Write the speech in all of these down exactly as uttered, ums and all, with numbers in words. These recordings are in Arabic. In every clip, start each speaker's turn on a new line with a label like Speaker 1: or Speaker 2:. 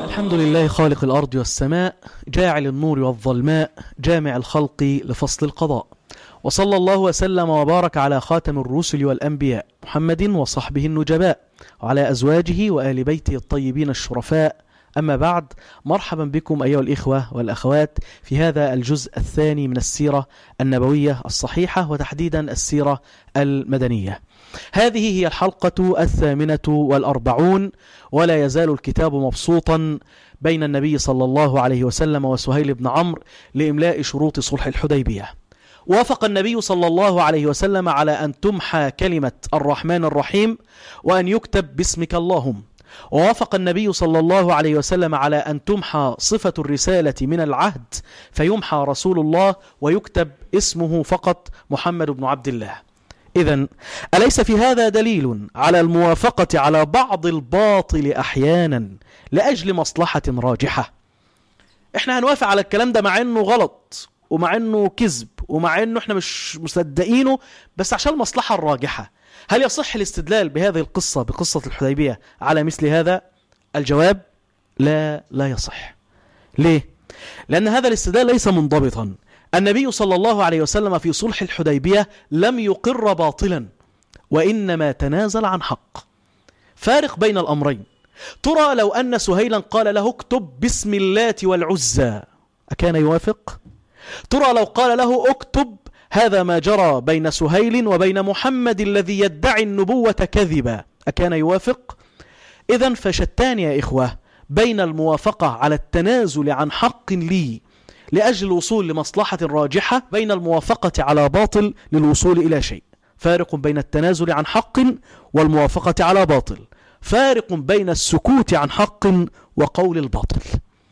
Speaker 1: الحمد لله خالق الأرض والسماء، جاعل النور والظلماء، جامع الخلق لفصل القضاء، وصلى الله وسلم وبارك على خاتم الرسل والأنبياء محمد وصحبه النجباء، وعلى أزواجه وآل بيته الطيبين الشرفاء. أما بعد، مرحبا بكم أيها الإخوة والأخوات في هذا الجزء الثاني من السيرة النبوية الصحيحة، وتحديدا السيرة المدنية. هذه هي الحلقة الثامنة والأربعون، ولا يزال الكتاب مبسوطا بين النبي صلى الله عليه وسلم وسهيل بن عمرو لإملاء شروط صلح الحديبية. وافق النبي صلى الله عليه وسلم على أن تمحى كلمة الرحمن الرحيم وأن يكتب باسمك اللهم، ووافق النبي صلى الله عليه وسلم على أن تمحى صفة الرسالة من العهد فيمحى رسول الله ويكتب اسمه فقط محمد بن عبد الله. إذن أليس في هذا دليل على الموافقة على بعض الباطل أحيانا لأجل مصلحة راجحة؟ إحنا هنوافق على الكلام ده مع إنه غلط ومع إنه كذب ومع إنه إحنا مش مصدقينه، بس عشان المصلحة الراجحة. هل يصح الاستدلال بهذه القصة بقصة الحديبية على مثل هذا؟ الجواب لا، لا يصح. ليه؟ لأن هذا الاستدلال ليس منضبطا. النبي صلى الله عليه وسلم في صلح الحديبية لم يقر باطلا، وإنما تنازل عن حق. فارق بين الأمرين. ترى لو أن سهيلا قال له اكتب باسم اللات والعزى أكان يوافق؟ ترى لو قال له اكتب هذا ما جرى بين سهيل وبين محمد الذي يدعي النبوة كذبا أكان يوافق؟ إذن فشتان يا إخوة بين الموافقة على التنازل عن حق لي لأجل الوصول لمصلحة راجحة، بين الموافقة على باطل للوصول إلى شيء. فارق بين التنازل عن حق والموافقة على باطل، فارق بين السكوت عن حق وقول الباطل.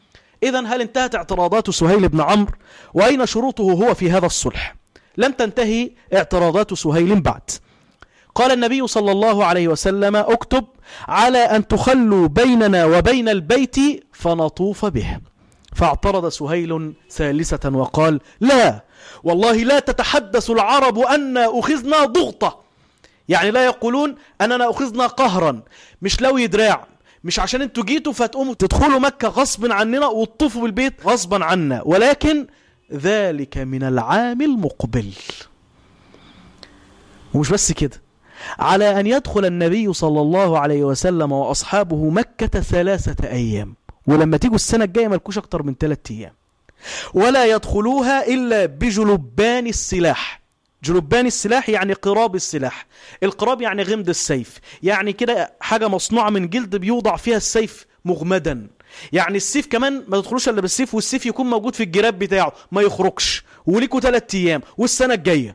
Speaker 1: إذن هل انتهت اعتراضات سهيل بن عمرو؟ وأين شروطه هو في هذا الصلح؟ لم تنتهي اعتراضات سهيل بعد. قال النبي صلى الله عليه وسلم اكتب على أن تخلوا بيننا وبين البيت فنطوف به. فاعترض سهيل ثالثة وقال لا والله لا تتحدث العرب أن أخذنا ضغطة، يعني لا يقولون أننا أخذنا قهرا، مش لو يدراع، مش عشان انتوا جيتوا فتقوموا تدخلوا مكة غصبا عننا وتطوفوا بالبيت غصبا عنا، ولكن ذلك من العام المقبل. ومش بس كده، على أن يدخل النبي صلى الله عليه وسلم وأصحابه مكة ثلاثة أيام، ولما تيجوا السنة الجاية ملكوش أكتر من ثلاثة أيام، ولا يدخلوها إلا بجلبان السلاح. جلبان السلاح يعني قراب السلاح. القراب يعني غمد السيف، يعني كده حاجة مصنوعة من جلد بيوضع فيها السيف مغمدا. يعني السيف كمان ما تدخلوش إلا بالسيف، والسيف يكون موجود في الجراب بتاعه ما يخرجش، وليكوا ثلاثة أيام والسنة الجاية.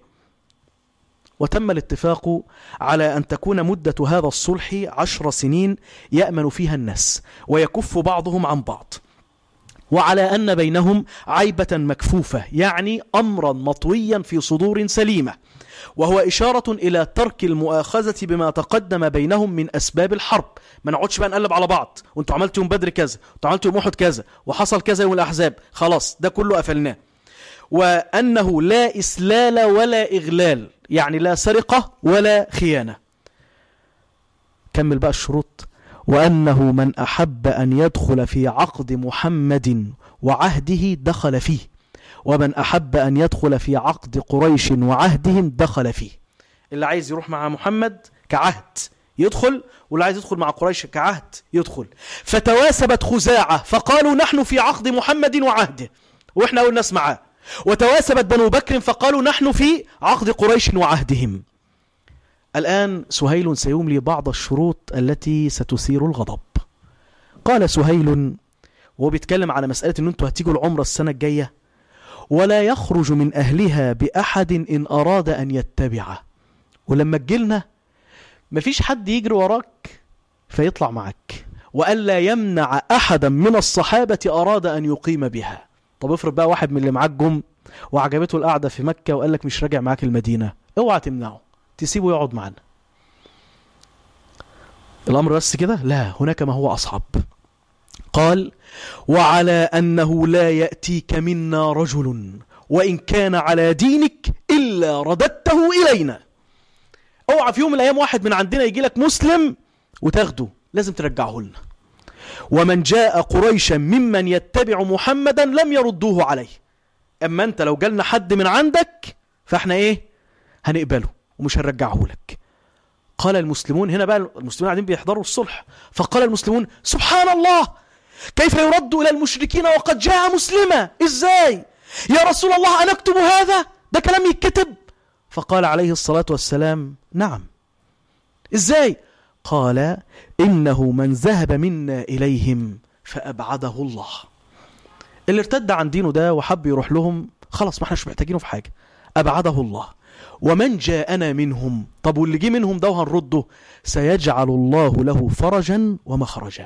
Speaker 1: وتم الاتفاق على أن تكون مدة هذا الصلح عشر سنين يأمن فيها الناس ويكف بعضهم عن بعض، وعلى أن بينهم عيبة مكفوفة، يعني أمرا مطويا في صدور سليمة، وهو إشارة إلى ترك المؤاخذة بما تقدم بينهم من أسباب الحرب. ما نقعدش بقى نقلب على بعض، وانتوا عملتوا يوم بدر كذا، وانتوا عملتوا يوم أحد كذا، وحصل كذا يوم الأحزاب، خلاص ده كله قفلناه. وأنه لا إسلال ولا إغلال، يعني لا سرقة ولا خيانة. كمل بقى الشروط. وأنه من أحب أن يدخل في عقد محمد وعهده دخل فيه، ومن أحب أن يدخل في عقد قريش وعهدهم دخل فيه. اللي عايز يروح مع محمد كعهد يدخل، واللي عايز يدخل مع قريش كعهد يدخل. فتواسبت خزاعة فقالوا نحن في عقد محمد وعهده، وإحنا أول ناس معاه. وتواسبت بنو بكر فقالوا نحن في عقد قريش وعهدهم. الآن سهيل سيملي بعض الشروط التي ستثير الغضب. قال سهيل وهو بيتكلم على مسألة أن أنتوا هتيجوا العمرة السنة الجاية، ولا يخرج من أهلها بأحد إن أراد أن يتبعه. ولما تجيلنا مفيش حد يجري وراك فيطلع معك، وألا يمنع أحدا من الصحابة أراد أن يقيم بها. طب افرض بقى واحد من اللي معاك جم وعجبته القعدة في مكة وقال لك مش راجع معاك المدينة، اوعى تمنعه، تسيبه يقعد معنا. الأمر بس كده؟ لا، هناك ما هو أصعب. قال وعلى أنه لا يأتيك منا رجل وإن كان على دينك إلا رددته إلينا. اوعى في يوم من الأيام واحد من عندنا يجي لك مسلم وتاخده، لازم ترجعه لنا. ومن جاء قريشا ممن يتبع محمدا لم يردوه عليه. أما أنت لو جالنا حد من عندك فإحنا إيه هنقبله ومش هنرجعه لك. قال المسلمون، هنا بقى المسلمون قاعدين بيحضروا الصلح، فقال المسلمون سبحان الله، كيف يرد إلى المشركين وقد جاء مسلما؟ إزاي يا رسول الله أنكتب هذا؟ ده كلام يتكتب؟ فقال عليه الصلاة والسلام نعم. إزاي؟ قال إنه من ذهب منا إليهم فأبعده الله. اللي ارتد عن دينه ده وحب يروح لهم خلاص ما احنا مش محتاجينه في حاجة، أبعده الله. ومن جاءنا منهم، طب واللي جه منهم ده وهنرده، سيجعل الله له فرجا ومخرجا.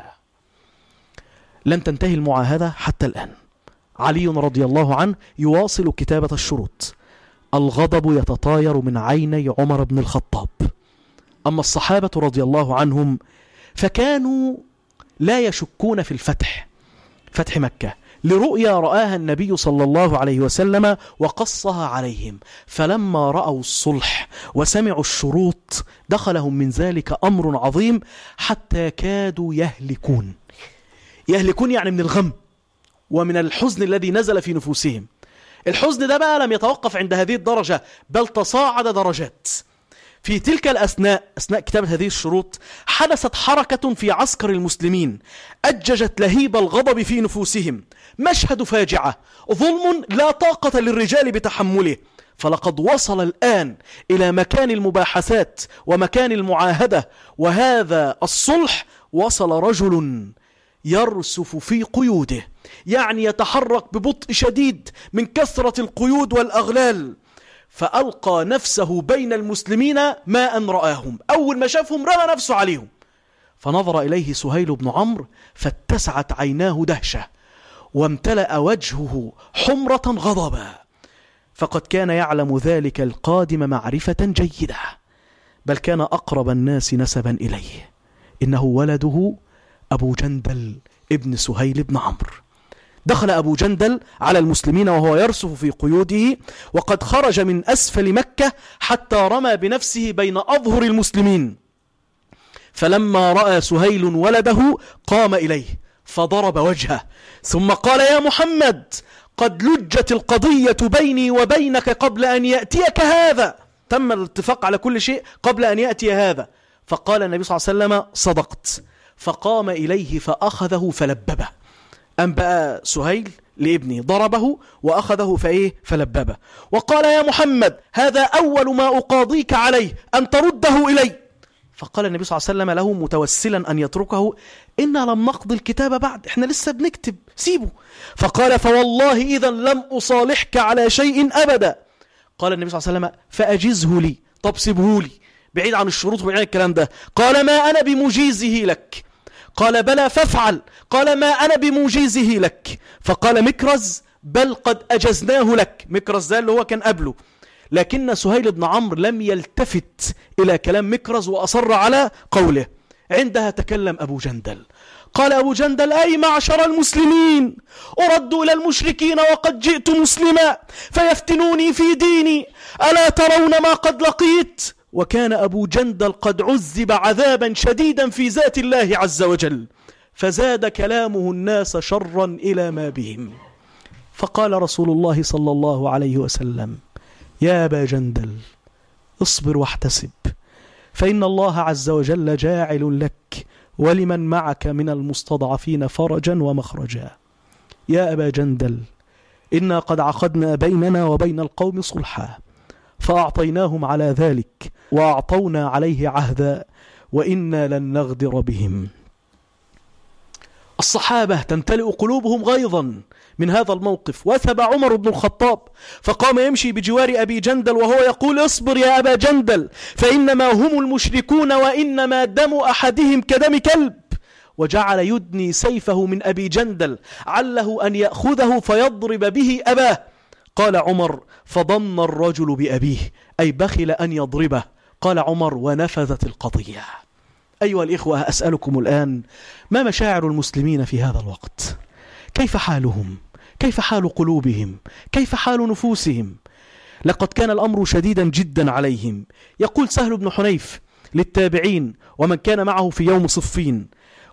Speaker 1: لن تنتهي المعاهدة حتى الآن. علي رضي الله عنه يواصل كتابة الشروط. الغضب يتطاير من عيني عمر بن الخطاب. أما الصحابة رضي الله عنهم فكانوا لا يشكون في الفتح، فتح مكة، لرؤيا رآها النبي صلى الله عليه وسلم وقصها عليهم. فلما رأوا الصلح وسمعوا الشروط دخلهم من ذلك أمر عظيم حتى كادوا يهلكون. يهلكون يعني من الغم ومن الحزن الذي نزل في نفوسهم. الحزن ده بقى لم يتوقف عند هذه الدرجة، بل تصاعد درجات. في تلك الأثناء، أثناء كتابة هذه الشروط، حدثت حركة في عسكر المسلمين أججت لهيب الغضب في نفوسهم. مشهد فاجعة، ظلم لا طاقة للرجال بتحمله. فلقد وصل الآن إلى مكان المباحثات ومكان المعاهدة وهذا الصلح، وصل رجل يرسف في قيوده، يعني يتحرك ببطء شديد من كثرة القيود والأغلال، فألقى نفسه بين المسلمين ما أن رآهم. أول ما شافهم رمى نفسه عليهم. فنظر إليه سهيل بن عمرو فاتسعت عيناه دهشة وامتلأ وجهه حمرة غضبا، فقد كان يعلم ذلك القادم معرفة جيدة، بل كان أقرب الناس نسبا إليه. إنه ولده أبو جندل ابن سهيل بن عمرو. دخل أبو جندل على المسلمين وهو يرسف في قيوده، وقد خرج من أسفل مكة حتى رمى بنفسه بين أظهر المسلمين. فلما رأى سهيل ولده قام إليه فضرب وجهه، ثم قال يا محمد قد لجت القضية بيني وبينك قبل أن يأتيك هذا. تم الاتفاق على كل شيء قبل أن يأتي هذا. فقال النبي صلى الله عليه وسلم صدقت. فقام إليه فأخذه فلببه. أم بقى سهيل لابنه ضربه وأخذه فإيه فلببه، وقال يا محمد هذا أول ما أقاضيك عليه أن ترده إلي. فقال النبي صلى الله عليه وسلم له متوسلا أن يتركه إنا لم نقضي الكتاب بعد، إحنا لسه بنكتب، سيبه. فقال فوالله إذا لم أصالحك على شيء أبدا. قال النبي صلى الله عليه وسلم فأجزه لي، طب سيبه لي بعيد عن الشروط وبعيد عن الكلام ده. قال ما أنا بمجيزه لك. قال بلى فافعل. قال ما أنا بمجيزه لك. فقال مكرز بل قد أجزناه لك. مكرز ده اللي هو كان قبله، لكن سهيل بن عمرو لم يلتفت إلى كلام مكرز وأصر على قوله. عندها تكلم أبو جندل. قال أبو جندل أي معشر المسلمين، أرد إلى المشركين وقد جئت مسلما فيفتنوني في ديني، ألا ترون ما قد لقيت؟ وكان أبو جندل قد عذب عذابا شديدا في ذات الله عز وجل، فزاد كلامه الناس شرا إلى ما بهم. فقال رسول الله صلى الله عليه وسلم يا أبا جندل اصبر واحتسب، فإن الله عز وجل جاعل لك ولمن معك من المستضعفين فرجا ومخرجا. يا أبا جندل إنا قد عقدنا بيننا وبين القوم صلحا، فأعطيناهم على ذلك وأعطونا عليه عهدا، وإنا لن نغدر بهم. الصحابة تمتلئ قلوبهم غيظا من هذا الموقف. وثب عمر بن الخطاب فقام يمشي بجوار أبي جندل وهو يقول اصبر يا أبا جندل فإنما هم المشركون وإنما دم أحدهم كدم كلب، وجعل يدني سيفه من أبي جندل عله أن يأخذه فيضرب به أباه. قال عمر فضن الرجل بأبيه، أي بخل أن يضربه. قال عمر ونفذت القضية. أيها الإخوة أسألكم الآن ما مشاعر المسلمين في هذا الوقت؟ كيف حالهم؟ كيف حال قلوبهم؟ كيف حال نفوسهم؟ لقد كان الأمر شديدا جدا عليهم. يقول سهل بن حنيف للتابعين ومن كان معه في يوم صفين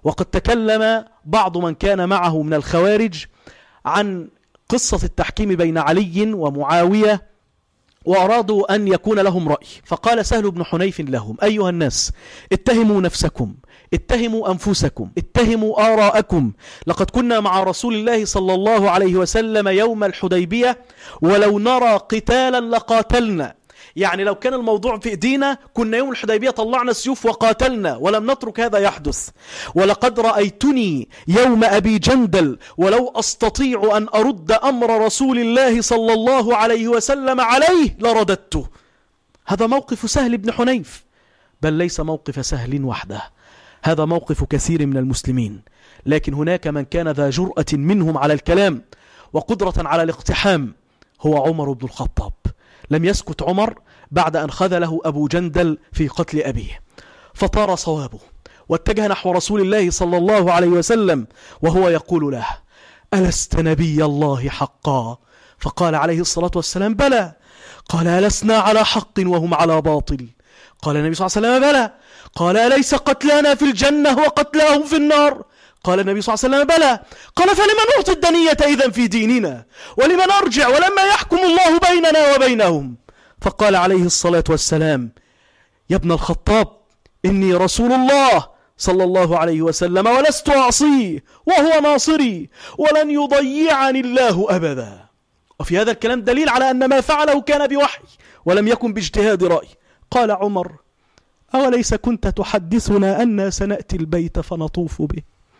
Speaker 1: وقد تكلم بعض من كان معه من الخوارج عن قصة التحكيم بين علي ومعاوية، وأرادوا أن يكون لهم رأي. فقال سهل بن حنيف لهم: أيها الناس، اتهموا نفسكم، اتهموا أنفسكم، اتهموا آراءكم. لقد كنا مع رسول الله صلى الله عليه وسلم يوم الحديبية، ولو نرى قتالا لقاتلنا. يعني لو كان الموضوع في ايدينا كنا يوم الحديبية طلعنا السيوف وقاتلنا، ولم نترك هذا يحدث. ولقد رأيتني يوم أبي جندل ولو أستطيع أن أرد أمر رسول الله صلى الله عليه وسلم عليه لرددته. هذا موقف سهل بن حنيف، بل ليس موقف سهل وحده، هذا موقف كثير من المسلمين. لكن هناك من كان ذا جرأة منهم على الكلام وقدرة على الاقتحام، هو عمر بن الخطاب. لم يسكت عمر بعد أن خذله أبو جندل في قتل أبيه، فطار صوابه واتجه نحو رسول الله صلى الله عليه وسلم وهو يقول له: ألست نبي الله حقا؟ فقال عليه الصلاة والسلام: بلى. قال: ألسنا على حق وهم على باطل؟ قال النبي صلى الله عليه وسلم: بلى. قال: أليس قتلانا في الجنة وقتلاهم في النار؟ قال النبي صلى الله عليه وسلم: بلى. قال: فلما نعطي الدنية إذن في ديننا؟ ولما نرجع ولما يحكم الله بيننا وبينهم؟ فقال عليه الصلاة والسلام: يا ابن الخطاب، إني رسول الله صلى الله عليه وسلم ولست أعصيه، وهو ناصري، ولن يضيعني الله أبدا. وفي هذا الكلام دليل على أن ما فعله كان بوحي ولم يكن باجتهاد رأي. قال عمر: أوليس كنت تحدثنا أن سنأتي البيت فنطوف به؟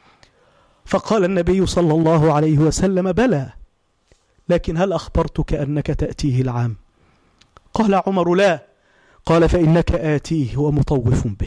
Speaker 1: فقال النبي صلى الله عليه وسلم: بلى، لكن هل أخبرتك أنك تأتيه العام؟ قال عمر: لا. قال: فإنك آتيه ومطوف به.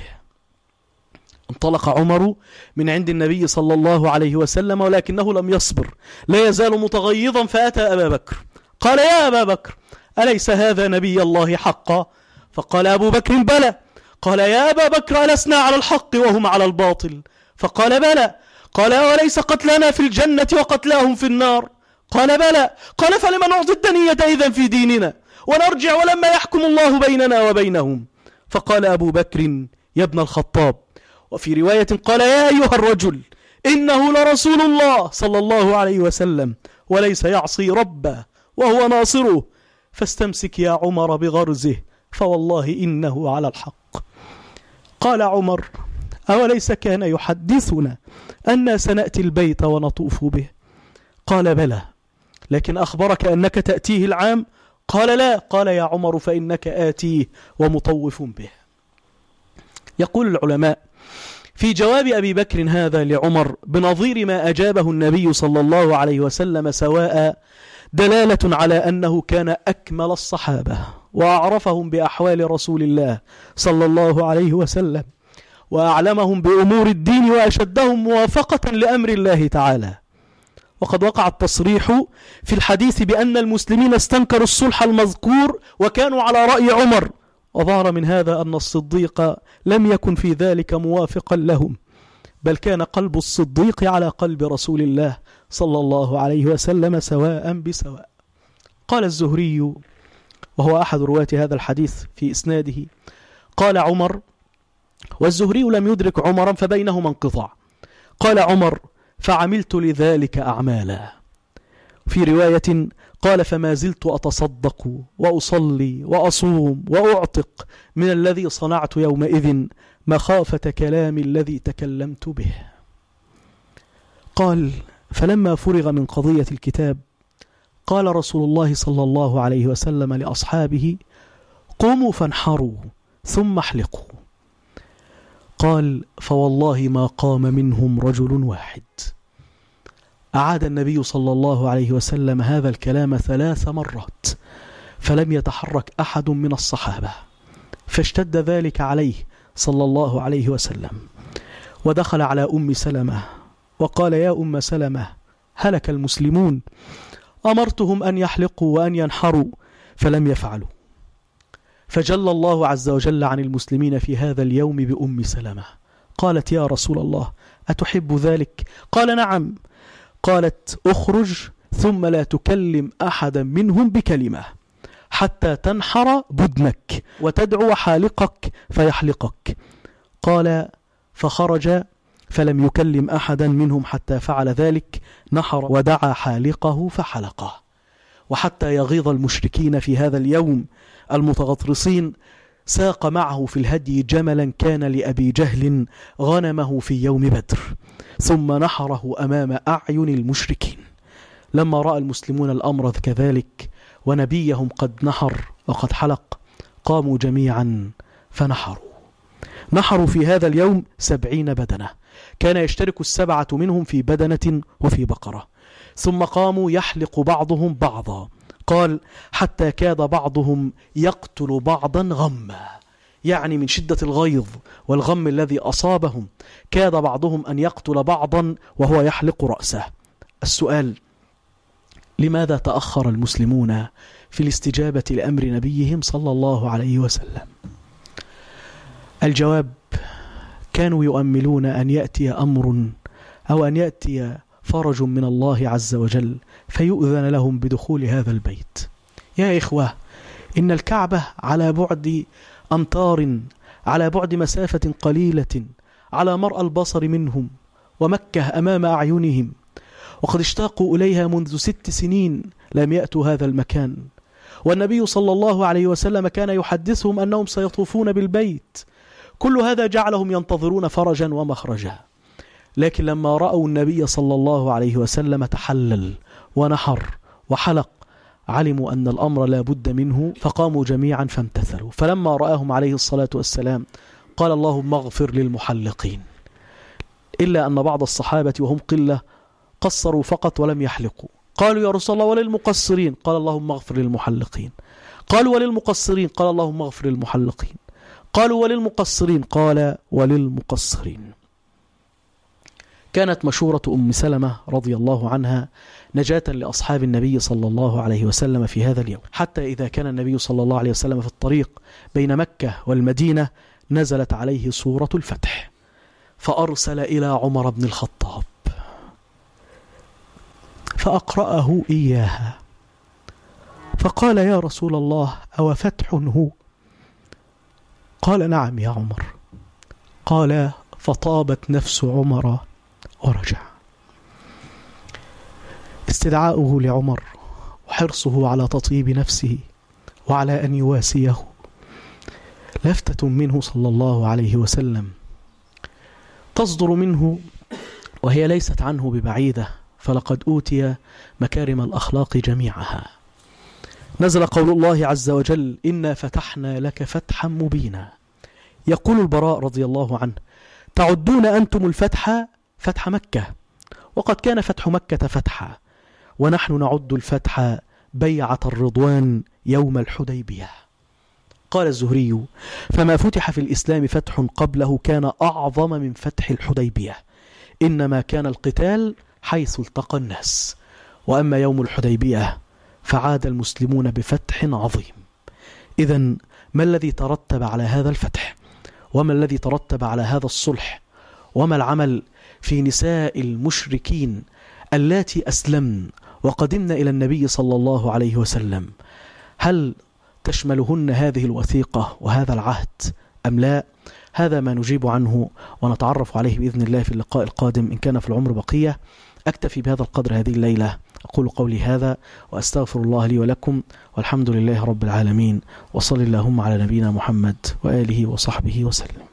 Speaker 1: انطلق عمر من عند النبي صلى الله عليه وسلم، ولكنه لم يصبر، لا يزال متغيظا، فأتى أبا بكر. قال: يا أبا بكر، أليس هذا نبي الله حقا؟ فقال أبو بكر: بلى. قال: يا أبا بكر، ألسنا على الحق وهم على الباطل؟ فقال: بلى. قال: أوليس قتلنا في الجنة وقتلاهم في النار؟ قال: بلى. قال: فلما نعطي الدنية إذن في ديننا ونرجع ولما يحكم الله بيننا وبينهم؟ فقال أبو بكر: يا ابن الخطاب. وفي رواية قال: يا أيها الرجل، إنه لرسول الله صلى الله عليه وسلم، وليس يعصي ربه وهو ناصره، فاستمسك يا عمر بغرزه، فوالله إنه على الحق. قال عمر: أوليس كان يحدثنا أن سنأتي البيت ونطوف به؟ قال: بلى، لكن أخبرك أنك تأتيه العام؟ قال: لا. قال: يا عمر، فإنك آتيه ومطوف به. يقول العلماء في جواب أبي بكر هذا لعمر بنظير ما أجابه النبي صلى الله عليه وسلم سواء، دلالة على أنه كان أكمل الصحابة وأعرفهم بأحوال رسول الله صلى الله عليه وسلم، وأعلمهم بأمور الدين، وأشدهم موافقة لأمر الله تعالى. وقد وقع التصريح في الحديث بأن المسلمين استنكروا الصلح المذكور وكانوا على رأي عمر، وظهر من هذا أن الصديق لم يكن في ذلك موافقا لهم، بل كان قلب الصديق على قلب رسول الله صلى الله عليه وسلم سواء بسواء. قال الزهري وهو أحد رواة هذا الحديث في إسناده: قال عمر، والزهري لم يدرك عمرا فبينهما انقطاع، قال عمر: فعملت لذلك أعمالا. في رواية قال: فما زلت أتصدق وأصلي وأصوم وأعتق من الذي صنعت يومئذ مخافة كلام الذي تكلمت به. قال: فلما فرغ من قضية الكتاب قال رسول الله صلى الله عليه وسلم لأصحابه: قوموا فانحروا ثم احلقوا. قال: فوالله ما قام منهم رجل واحد. أعاد النبي صلى الله عليه وسلم هذا الكلام ثلاث مرات فلم يتحرك أحد من الصحابة، فاشتد ذلك عليه صلى الله عليه وسلم، ودخل على أم سلمة وقال: يا أم سلمة، هلك المسلمون، أمرتهم أن يحلقوا وأن ينحروا فلم يفعلوا. فجل الله عز وجل عن المسلمين في هذا اليوم بأم سلمة. قالت: يا رسول الله، أتحب ذلك؟ قال: نعم. قالت: اخرج ثم لا تكلم أحدا منهم بكلمة حتى تنحر بدنك وتدعو حالقك فيحلقك. قال: فخرج فلم يكلم أحدا منهم حتى فعل ذلك، نحر ودعا حالقه فحلقه. وحتى يغيظ المشركين في هذا اليوم المتغطرسين ساق معه في الهدي جملا كان لأبي جهل غنمه في يوم بدر، ثم نحره أمام أعين المشركين. لما رأى المسلمون الأمر كذلك ونبيهم قد نحر وقد حلق، قاموا جميعا فنحروا. نحروا في هذا اليوم سبعين بدنة، كان يشترك السبعة منهم في بدنة وفي بقرة، ثم قاموا يحلق بعضهم بعضا. قال حتى كاد بعضهم يقتل بعضا غما، يعني من شدة الغيظ والغم الذي أصابهم كاد بعضهم أن يقتل بعضا وهو يحلق رأسه. السؤال: لماذا تأخر المسلمون في الاستجابة لأمر نبيهم صلى الله عليه وسلم؟ الجواب: كانوا يؤملون أن يأتي أمر أو أن يأتي فرج من الله عز وجل فيؤذن لهم بدخول هذا البيت. يا إخوة، إن الكعبة على بعد أمتار، على بعد مسافة قليلة، على مرأى البصر منهم، ومكة أمام أعينهم، وقد اشتاقوا إليها منذ ست سنين لم يأتوا هذا المكان. والنبي صلى الله عليه وسلم كان يحدثهم أنهم سيطوفون بالبيت. كل هذا جعلهم ينتظرون فرجا ومخرجا، لكن لما رأوا النبي صلى الله عليه وسلم تحلل ونحر وحلق علموا أن الأمر لا بد منه، فقاموا جميعا فامتثلوا. فلما رآهم عليه الصلاة والسلام قال: اللهم اغفر للمحلقين. إلا أن بعض الصحابة وهم قلة قصروا فقط ولم يحلقوا. قالوا: يا رسول الله وللمقصرين؟ قال: اللهم اغفر للمحلقين. قالوا: وللمقصرين؟ قال: اللهم اغفر للمحلقين. قالوا: وللمقصرين؟ قال: وللمقصرين. كانت مشورة أم سلمة رضي الله عنها نجاة لأصحاب النبي صلى الله عليه وسلم في هذا اليوم، حتى إذا كان النبي صلى الله عليه وسلم في الطريق بين مكة والمدينة نزلت عليه سورة الفتح، فأرسل إلى عمر بن الخطاب فأقرأه إياها، فقال: يا رسول الله، أو فتح هو؟ قال: نعم يا عمر. قال: فطابت نفس عمر ورجع. استدعاؤه لعمر وحرصه على تطيب نفسه وعلى أن يواسيه لفتة منه صلى الله عليه وسلم تصدر منه وهي ليست عنه ببعيدة، فلقد أوتي مكارم الأخلاق جميعها. نزل قول الله عز وجل: إنا فتحنا لك فتحا مبينا. يقول البراء رضي الله عنه: تعدون أنتم الفتح فتح مكة، وقد كان فتح مكة فتحا، ونحن نعد الفتح بيعة الرضوان يوم الحديبية. قال الزهري: فما فتح في الإسلام فتح قبله كان أعظم من فتح الحديبية، إنما كان القتال حيث التقى الناس، وأما يوم الحديبية فعاد المسلمون بفتح عظيم. إذن ما الذي ترتب على هذا الفتح؟ وما الذي ترتب على هذا الصلح؟ وما العمل في نساء المشركين اللاتي أسلمن وقدمن إلى النبي صلى الله عليه وسلم؟ هل تشملهن هذه الوثيقة وهذا العهد أم لا؟ هذا ما نجيب عنه ونتعرف عليه بإذن الله في اللقاء القادم إن كان في العمر بقية. أكتفي بهذا القدر هذه الليلة، أقول قولي هذا وأستغفر الله لي ولكم، والحمد لله رب العالمين، وصل اللهم على نبينا محمد وآله وصحبه وسلم.